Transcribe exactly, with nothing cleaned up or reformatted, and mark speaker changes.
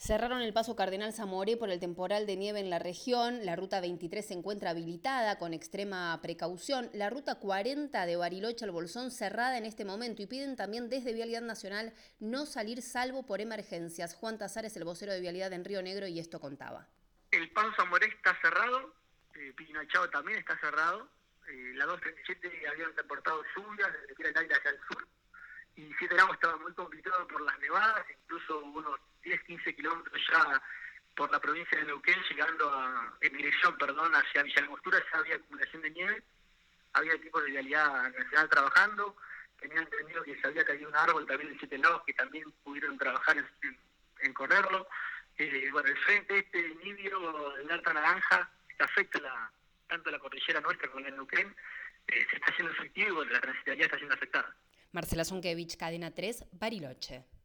Speaker 1: Cerraron el paso Cardenal Zamoré por el temporal de nieve en la región. La ruta veintitrés se encuentra habilitada con extrema precaución. La ruta cuarenta de Bariloche al Bolsón cerrada en este momento y piden también desde Vialidad Nacional no salir salvo por emergencias. Juan Tazar es el vocero de Vialidad en Río Negro y esto contaba.
Speaker 2: El paso Zamoré está cerrado, eh, Pinachao también está cerrado. Eh, la doscientos treinta y siete habían reportado lluvias desde que era el aire hacia el sur. Y Siete Lagos estaba muy complicado por las nevadas, incluso unos diez a quince kilómetros ya por la provincia de Neuquén, llegando a, en dirección, perdón, hacia Villa Langostura, ya había acumulación de nieve, había equipos de Vialidad Nacional trabajando, tenían entendido que se había caído un árbol también en Siete Lagos, que también pudieron trabajar en, en, en correrlo. Eh, bueno, el frente este nibio, el alta naranja, que afecta la, tanto la cordillera nuestra como la de Neuquén, eh, se está haciendo efectivo y bueno, la transitabilidad está siendo afectada.
Speaker 1: Marcela Zonkevich, Cadena tres, Bariloche.